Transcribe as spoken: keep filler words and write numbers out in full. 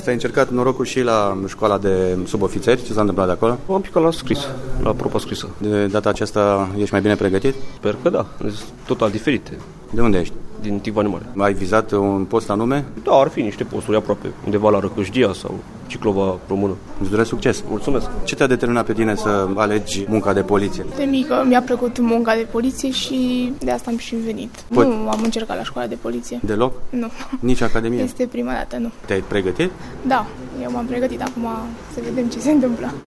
ai încercat norocul și la școala de subofițeri. Ce s-a întâmplat de acolo? Am picat la scris, la proba scrisă. De data aceasta ești mai bine pregătit? Sper că da, total diferite. De unde ești? Din Tivani Mare. Ai vizat un post anume? Da, ar fi niște posturi aproape, undeva la Răcășdia sau Ciclova Română. Îți doresc succes! Mulțumesc! Ce te-a determinat pe tine să alegi munca de poliție? De mică mi-a plăcut munca de poliție și de asta am și venit. Pot... Nu am încercat la școala de poliție. Deloc? Nu. Nici Academie? Este prima dată, nu. Te-ai pregătit? Da, eu m-am pregătit, acum să vedem ce se întâmplă.